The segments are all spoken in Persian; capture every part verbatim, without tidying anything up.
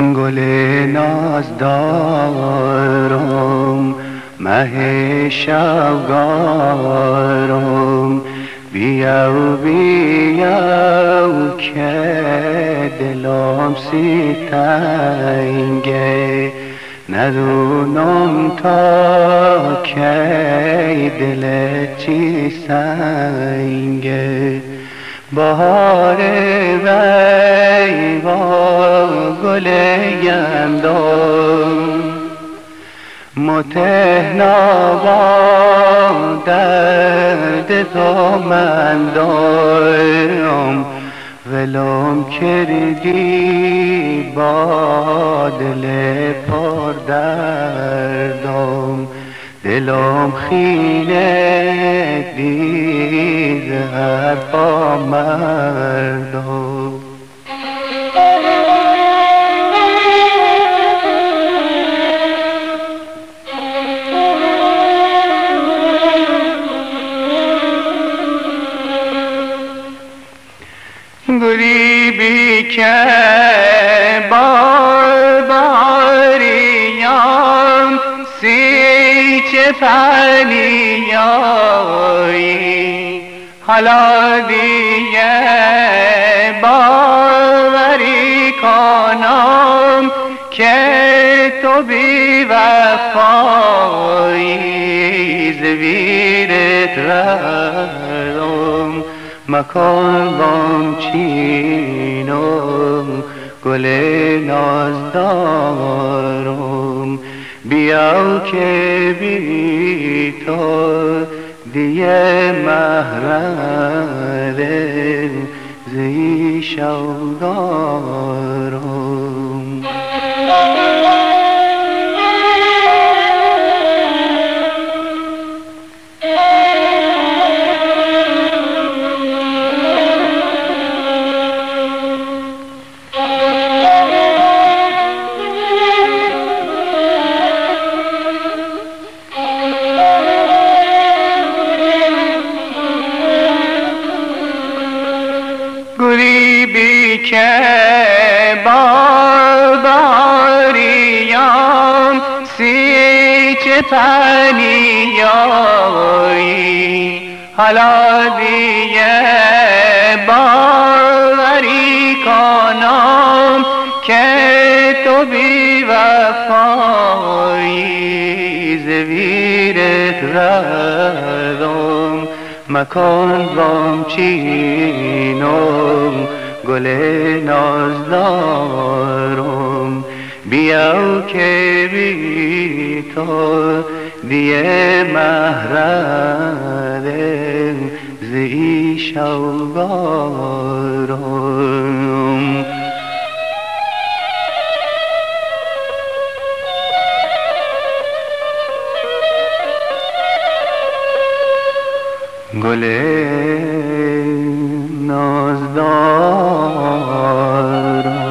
گل نازدارم مه شبگارم، بیاو بیاو که دلم سی تنگه، ندونم تا کی دلت چی سنگه. بهار وی با گل گندم، متهنا با درد تو من دارم، ولم کردی با دل پر دردم، دلم خیره دید حرفا مردم. گریبی که بار باریان سی چه پنیایی، حالا دیگه باوری کنم که تو بی وفایی، زویرت ردم مکان بام چینم، گل نازدارم بیاو که بی تو دیگه محرم زی شوگارم. گریبی که بار باریام سی چه پنیایی، حالا دیگه باوری کنم که تو بی وفایی، زویرت ردم مکان بام چینم، گل نازدارم بیاو که بی تو دیگه محرم زی شوگارم. گل نازدارم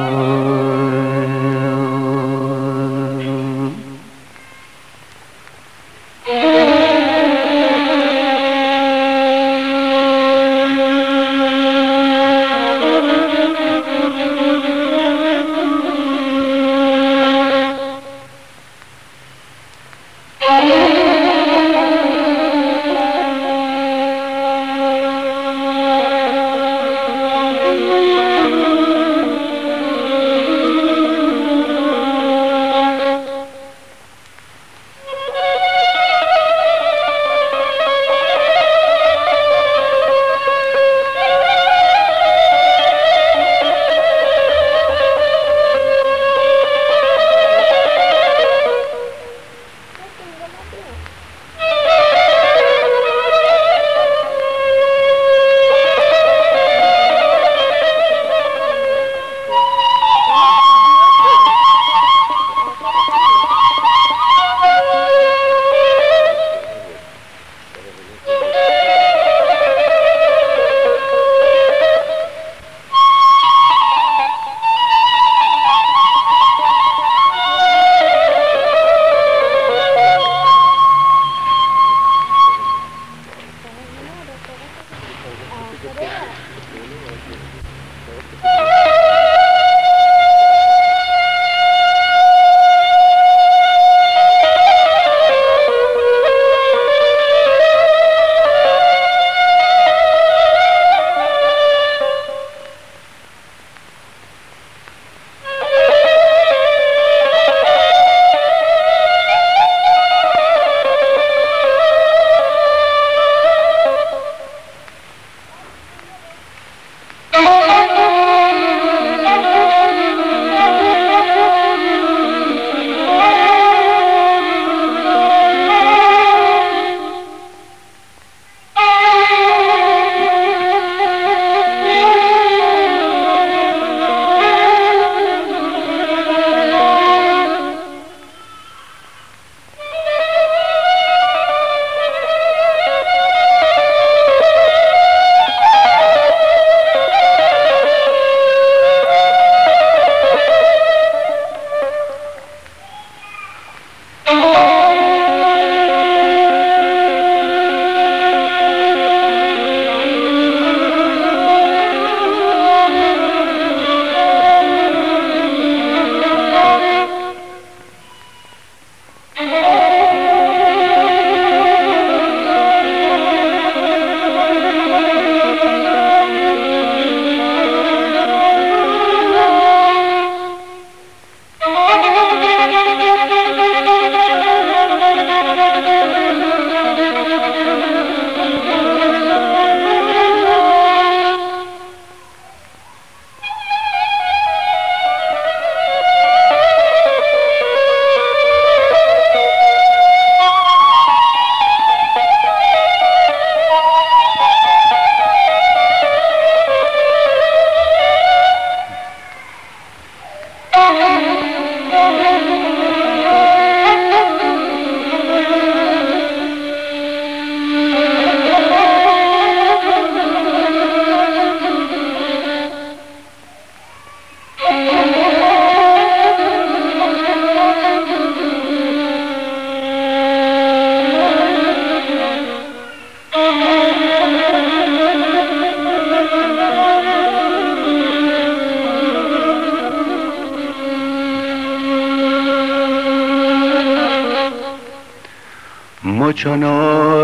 مچنو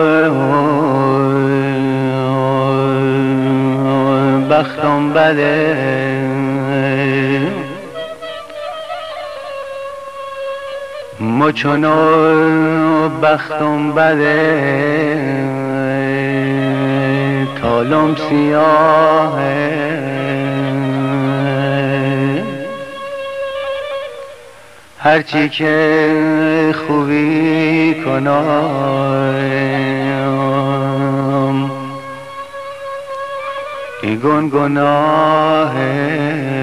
بختم بده مچنو بختم بده تالم سیاهه هرچی که خوبی کنم ایگون گناهه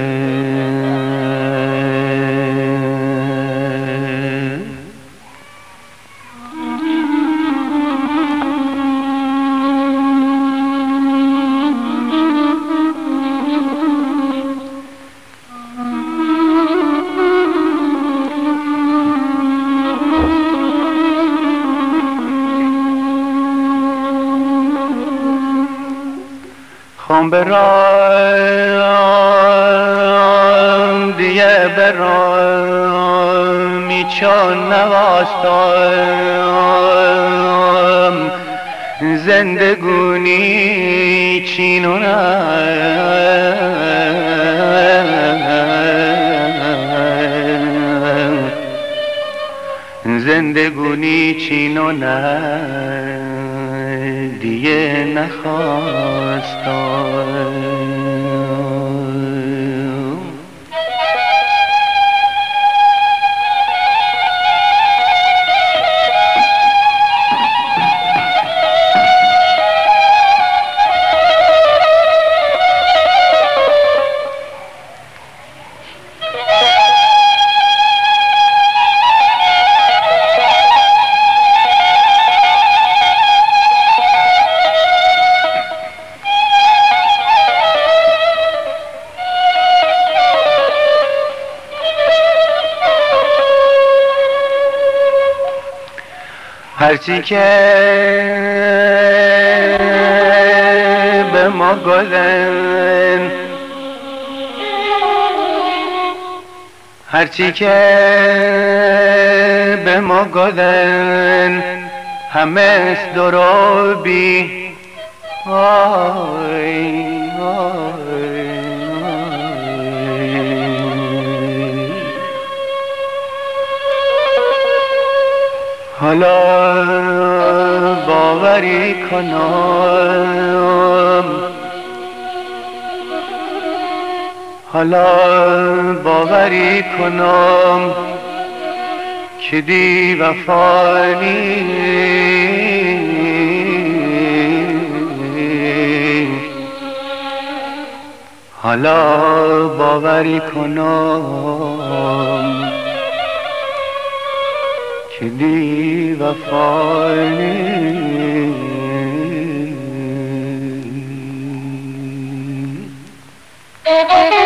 خم برام دیگه برام میچون نواستم زندگونی چینونم زندگونی چینونم دیگه نخواستم هرچی که به ما گلن هرچی که به ما گلن همه دروبی آی آی حالا باوری کنم حالا باوری کنم که دی وفانی حالا باوری کنم که دی وفانی